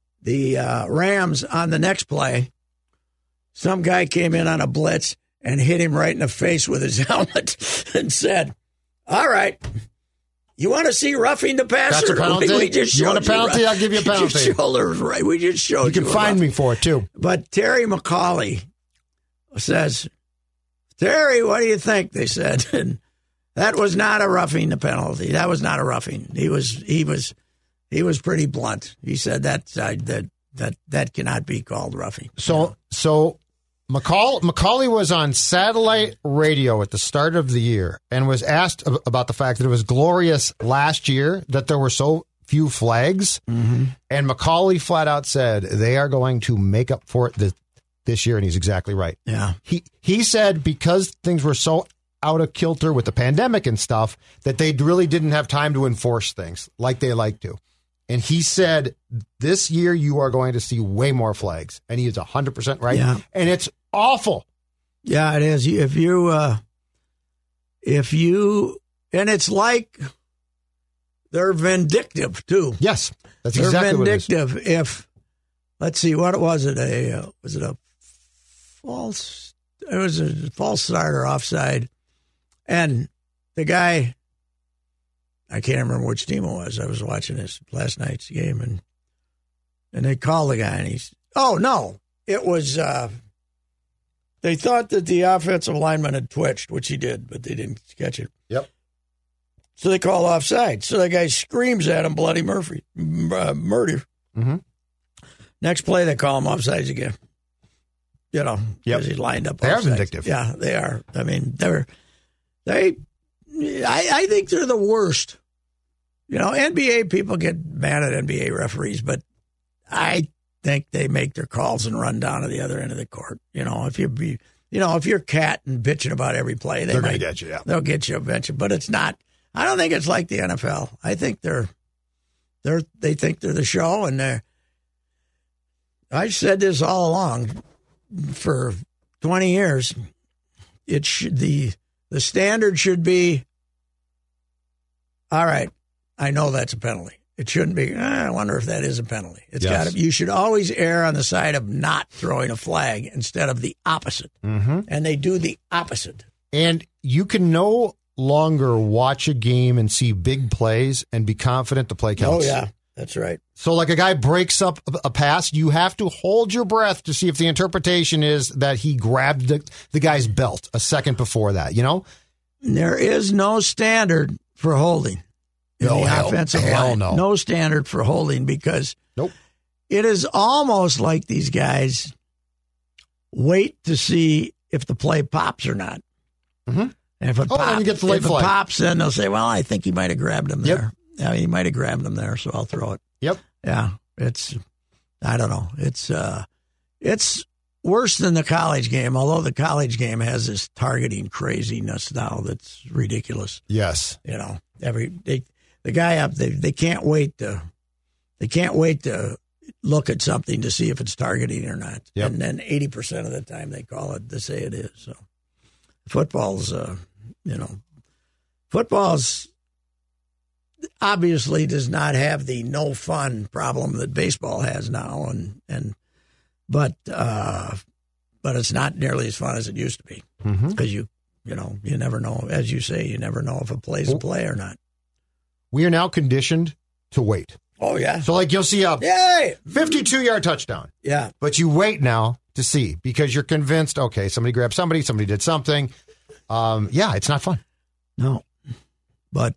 Rams on the next play. Some guy came in on a blitz and hit him right in the face with his helmet and said, "All right, you want to see roughing the passer? That's a penalty. You want a penalty? I'll give you a penalty." Right. We just showed you. You can find me for it too. But Terry McCauley says, "Terry, what do you think?" They said, and that was not a roughing the penalty. That was not a roughing. He was pretty blunt. He said that cannot be called roughing. So McCauley was on satellite radio at the start of the year and was asked about the fact that it was glorious last year that there were so few flags. Mm-hmm. And McCauley flat out said they are going to make up for it this year, and he's exactly right. Yeah. He said because things were so out of kilter with the pandemic and stuff that they really didn't have time to enforce things like they like to. And he said, this year you are going to see way more flags. And he is 100% right. Yeah. And it's awful. Yeah, it is. If you, and it's like they're vindictive too. Yes, that's exactly what it is. They're vindictive. If, let's see, what was it? It was a false start or offside. And the guy, I can't remember which team it was. I was watching this last night's game, and they called the guy, and it was, they thought that the offensive lineman had twitched, which he did, but they didn't catch it. Yep. So they call offside. So the guy screams at him, bloody murder. Mm-hmm. Next play, they call him offsides again. Because he lined up. They offsides. are vindictive. Yeah, they are. I mean, I think they're the worst. NBA people get mad at NBA referees, but I think they make their calls and run down to the other end of the court. If you're cat and bitching about every play, they're going to get you. Yeah, they'll get you eventually. But it's not. I don't think it's like the NFL. I think they think they're the show, and I've said this all along for 20 years. The standard should be, all right, I know that's a penalty. it shouldn't be. I wonder if that is a penalty. It's Yes. got to. You should always err on the side of not throwing a flag instead of the opposite. Mm-hmm. And they do the opposite. And you can no longer watch a game and see big plays and be confident the play counts. Oh, yeah. That's right. So like a guy breaks up a pass, you have to hold your breath to see if the interpretation is that he grabbed the guy's belt a second before that, you know? There is no standard for holding in No, the hell- offensive hell line. no. No standard for holding because Nope. it is almost like these guys wait to see if the play pops or not. Mhm. And if it Oh, pops, then you get the late if it flag. pops, then they'll say, well, I think he might have grabbed him Yep. there. Yeah, he might have grabbed him there, so I'll throw it. Yep. Yeah, I don't know. It's worse than the college game, although the college game has this targeting craziness now that's ridiculous. Yes. You know, the guy up they can't wait to look at something to see if it's targeting or not. Yep. And then 80% of the time they call it to say it is. So football's obviously does not have the no fun problem that baseball has now, but it's not nearly as fun as it used to be because you never know, as you say, you never know if a play's a play or not. We are now conditioned to wait. Oh yeah, So like you'll see a yay, 52-yard touchdown, yeah, but you wait now to see because you're convinced, okay, somebody grabbed somebody did something. It's not fun. no, but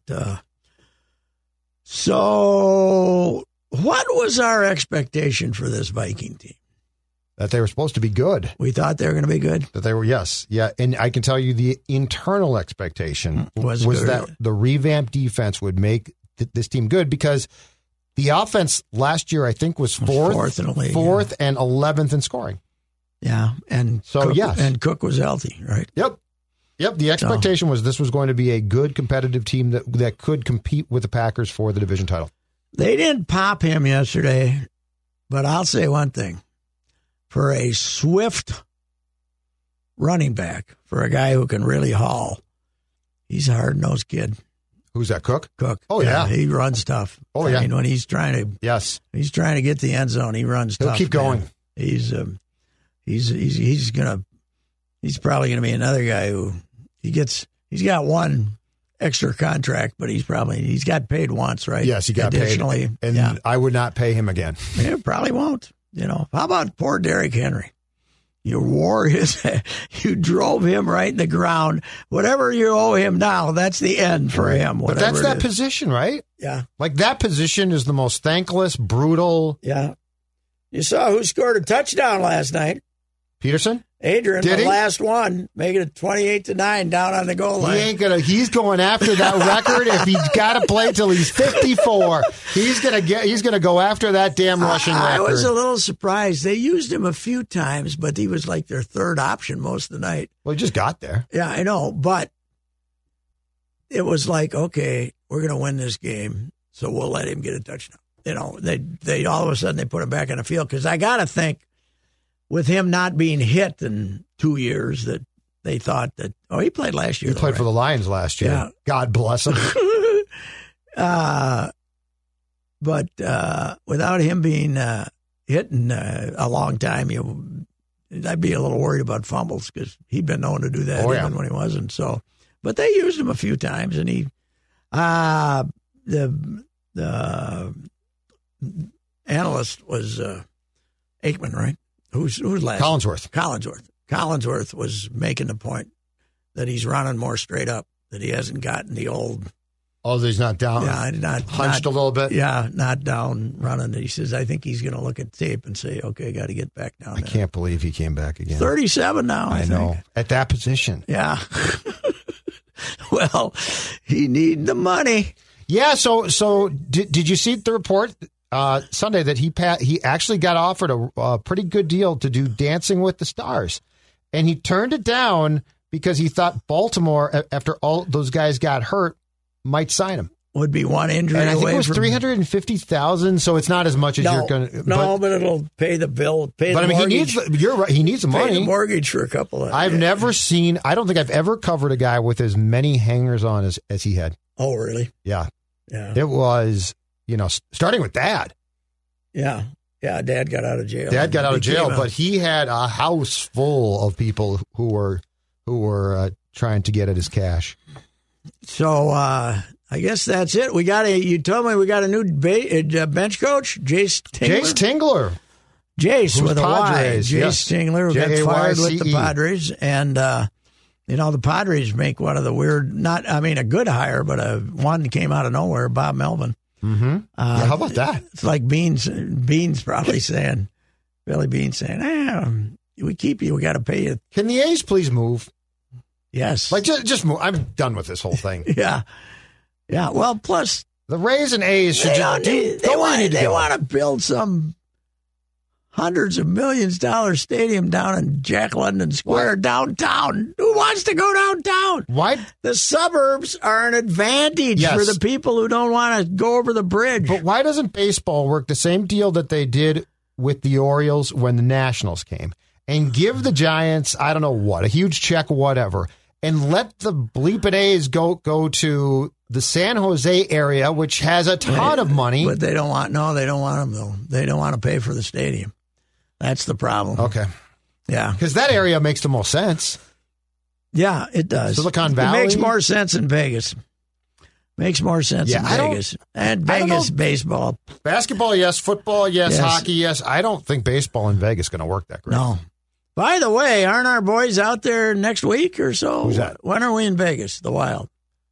so what was our expectation for this Viking team? That they were supposed to be good. We thought they were going to be good. That they were, yes. Yeah. And I can tell you the internal expectation Was was good. that the revamped defense would make this team good because the offense last year, I think, was Fourth in the league, fourth and 11th in scoring. Yeah, and So, Cook, yes. and Cook was healthy, right? Yep. The expectation was this was going to be a good competitive team that could compete with the Packers for the division title. They didn't pop him yesterday, but I'll say one thing. For a swift running back, for a guy who can really haul, he's a hard-nosed kid. Who's that, Cook? Cook. Oh, yeah. He runs tough. Oh, yeah. I mean, when he's trying to get the end zone, he runs He'll tough. keep man. going. He's probably gonna be another guy who he's got one extra contract, but he's got paid once, right? Yes, he got Additionally, paid. And yeah. I would not pay him again. Yeah, probably won't. You know, how about poor Derrick Henry? You drove him right in the ground. Whatever you owe him now, that's the end for him. But that's that position, right? Yeah. Like that position is the most thankless, brutal. Yeah. You saw who scored a touchdown last night? Peterson? Adrian, Did the he? last one, making it 28-9 down on the goal line. He's going after that record. If he's got to play till he's 54, he's gonna go after that damn rushing record. I was a little surprised. They used him a few times, but he was like their third option most of the night. Well, he just got there. Yeah, I know, but it was like, okay, we're going to win this game, so we'll let him get a touchdown. You know, they all of a sudden they put him back on the field because I got to think with him not being hit in 2 years that they thought that, he played last year. He played for the Lions last year. Yeah. God bless him. But without him being hit in a long time, I'd be a little worried about fumbles because he'd been known to do that even when he wasn't. So, but they used him a few times, and he, the analyst was Aikman, right? Who's last? Collinsworth was making the point that he's running more straight up, that he hasn't gotten the old. Oh, he's not down. Yeah, not hunched a little bit. Yeah, not down running. He says, I think he's going to look at tape and say, okay, got to get back down. I can't believe he came back again. 37 now. I know. think. At that position. Yeah. Well, he needed the money. Yeah. So did you see the report Sunday that he actually got offered a pretty good deal to do Dancing with the Stars, and he turned it down because he thought Baltimore, after all those guys got hurt, might sign him. Would be one injury and I think away it was from $350,000, so it's not as much as you're going to. But it'll pay the bill. But I mean, mortgage, you're right. He needs the money. Pay the mortgage for a couple of. I don't think I've ever covered a guy with as many hangers on as he had. Oh, really? Yeah. Yeah. It was, starting with Dad. Yeah. Yeah, Dad got out of jail. Dad got out of jail, but he had a house full of people who were trying to get at his cash. So I guess that's it. You told me we got a new bench coach, Jace Tingler. Jace Tingler. Jace with a Padres, Y. Jace yes. Tingler, who got fired with the Jayce. Padres. And, the Padres make one of the a good hire, but one that came out of nowhere, Bob Melvin. Mm-hmm. How about that? It's like Beans probably saying, Billy Bean saying, we keep you, we got to pay you. Can the A's please move? Yes. Like, just move. I'm done with this whole thing. Yeah. Yeah. Well, plus, The Rays and A's should they want to build some hundreds of millions dollar stadium down in Jack London Square downtown. Who wants to go downtown? Why? The suburbs are an advantage for the people who don't want to go over the bridge. But why doesn't baseball work the same deal that they did with the Orioles when the Nationals came and give the Giants, I don't know what, a huge check, whatever, and let the bleeping A's go to the San Jose area, which has a ton of money. But they don't want them, though. They don't want to pay for the stadium. That's the problem. Okay. Yeah. Because that area makes the most sense. Yeah, it does. Silicon Valley? It makes more sense in Vegas. Makes more sense in Vegas. And Vegas baseball. Basketball, yes. Football, yes. Hockey, yes. I don't think baseball in Vegas is going to work that great. No. By the way, aren't our boys out there next week or so? Who's that? When are we in Vegas, the Wild?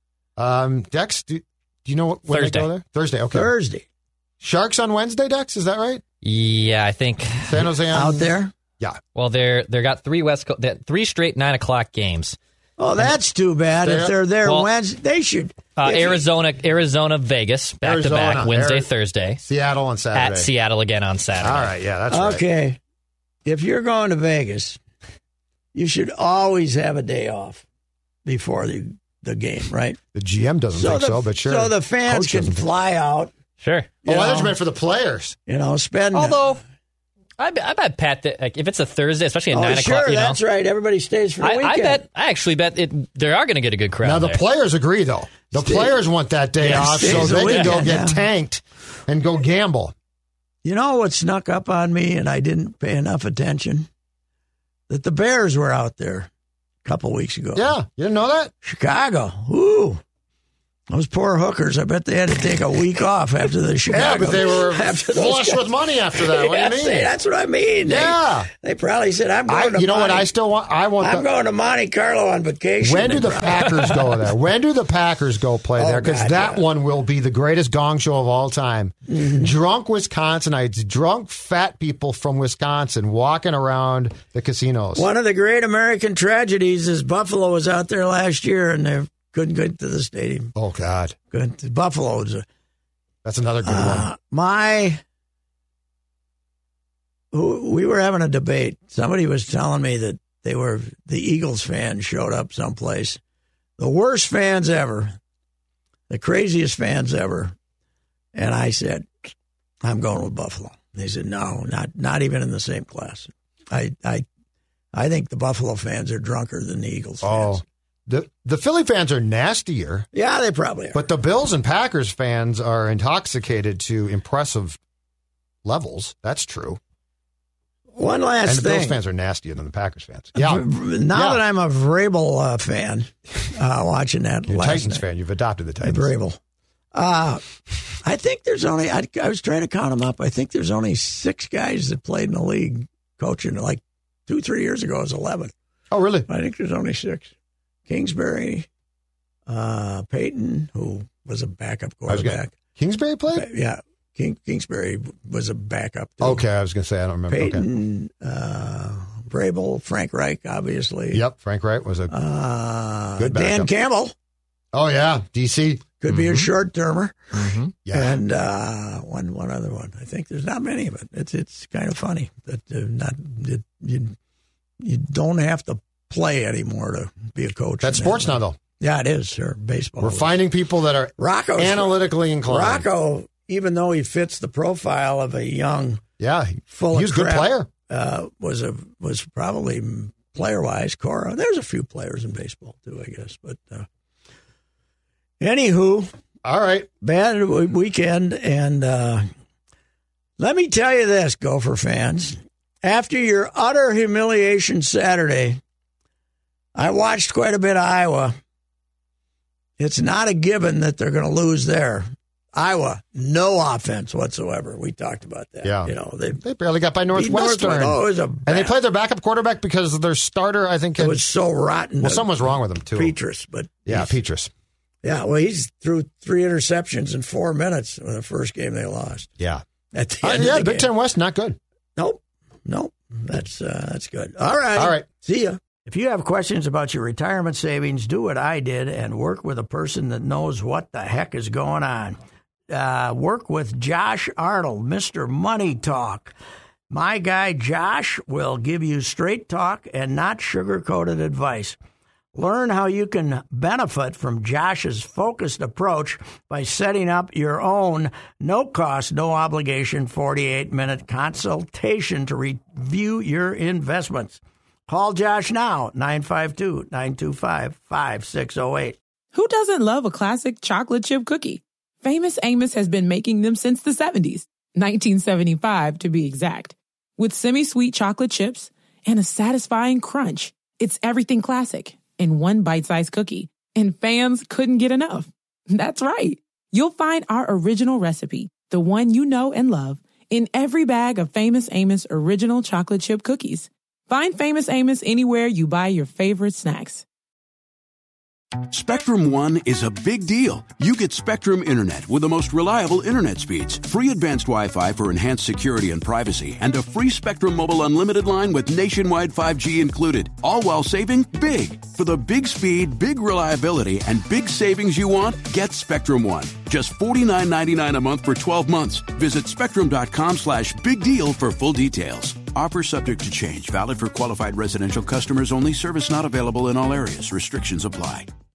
Dex, do you know when they go there? Thursday, okay. Thursday. Sharks on Wednesday, Dex, is that right? Yeah, I think San Jose out there? Yeah. Well, they got three straight 9:00 games. Oh, that's too bad. If they're there Wednesday, they should. Arizona, Vegas, back to back, Wednesday, Thursday. Seattle on Saturday. At Seattle again on Saturday. All right, yeah, that's right. Okay. If you're going to Vegas, you should always have a day off before the game, right? The GM doesn't think so, but sure. So the fans can fly out. Sure. I thought you meant for the players. Spend. Although, I bet Pat that if it's a Thursday, especially at 9:00, sure, that's right. Everybody stays for the weekend. I actually bet they are going to get a good crowd. Now the players agree, though. The players want that day off so they can go get tanked and go gamble. You know what snuck up on me, and I didn't pay enough attention? That the Bears were out there a couple weeks ago. Yeah, you didn't know that? Chicago. Ooh. Those poor hookers, I bet they had to take a week off after the Chicago. Yeah, but they were flush with money after that. What do you mean? That's what I mean. They probably said, I'm going to what I still want? I'm going to Monte Carlo on vacation. When do the Packers go there? When do the Packers go play there? Because that one will be the greatest gong show of all time. Mm-hmm. Drunk Wisconsinites, drunk fat people from Wisconsin walking around the casinos. One of the great American tragedies is Buffalo was out there last year, and they couldn't get to the stadium. Oh, God. Good. Buffalo's. That's another good one. We were having a debate. Somebody was telling me that the Eagles fans showed up someplace. The worst fans ever. The craziest fans ever. And I said, I'm going with Buffalo. They said, no, not even in the same class. I think the Buffalo fans are drunker than the Eagles fans. The Philly fans are nastier. Yeah, they probably are. But the Bills and Packers fans are intoxicated to impressive levels. That's true. One last thing. And the Bills thing. Fans are nastier than the Packers fans. Yeah. Now that I'm a Vrabel fan, watching that You're a last Titans night. fan. You've adopted the Titans. Vrabel. I think there's only, I was trying to count them up. I think there's only 6 guys that played in the league coaching. Like 2-3 years ago, it was 11. Oh, really? I think there's only 6. Kingsbury, Peyton, who was a backup quarterback. Kingsbury played? Yeah. Kingsbury was a backup. Too. Okay, I was going to say, I don't remember. Peyton, Vrabel, Frank Reich, obviously. Yep, Frank Reich was a good backup. Dan Campbell. Oh, yeah, DC. Could be a short-termer. Mm-hmm. Yeah. And one other one. I think there's not many, but it's kind of funny that you don't have to play anymore to be a coach. That's sports now, though. Yeah, it is, sir. Baseball. We're finding people that are analytically inclined. Rocco, even though he fits the profile of a young, full he's of crap, a good player. Was probably player-wise. Cora, there's a few players in baseball too, I guess. But anywho, All right. Bad weekend. And let me tell you this, Gopher fans. After your utter humiliation Saturday, I watched quite a bit of Iowa. It's not a given that they're going to lose there. Iowa, no offense whatsoever. We talked about that. Yeah. They barely got by Northwestern. And they played their backup quarterback because their starter, I think, it was so rotten. Well, something was wrong with him, too. Petrus. Petrus. Yeah, well, he's threw 3 interceptions in 4 minutes in the first game they lost. Yeah. At the end of the Big game. Ten West, not good. Nope. That's good. All right. See ya. If you have questions about your retirement savings, do what I did and work with a person that knows what the heck is going on. Work with Josh Arnold, Mr. Money Talk. My guy Josh will give you straight talk and not sugar-coated advice. Learn how you can benefit from Josh's focused approach by setting up your own no-cost, no-obligation 48-minute consultation to review your investments. Call Josh now, 952-925-5608. Who doesn't love a classic chocolate chip cookie? Famous Amos has been making them since the 70s, 1975 to be exact. With semi-sweet chocolate chips and a satisfying crunch, it's everything classic in one bite-sized cookie, and fans couldn't get enough. That's right. You'll find our original recipe, the one you know and love, in every bag of Famous Amos original chocolate chip cookies. Find Famous Amos anywhere you buy your favorite snacks. Spectrum One is a big deal. You get Spectrum Internet with the most reliable internet speeds, free advanced Wi-Fi for enhanced security and privacy, and a free Spectrum Mobile Unlimited line with nationwide 5G included, all while saving big. For the big speed, big reliability, and big savings you want, get Spectrum One. Just $49.99 a month for 12 months. Visit spectrum.com/big deal for full details. Offer subject to change. Valid for qualified residential customers only. Service not available in all areas. Restrictions apply.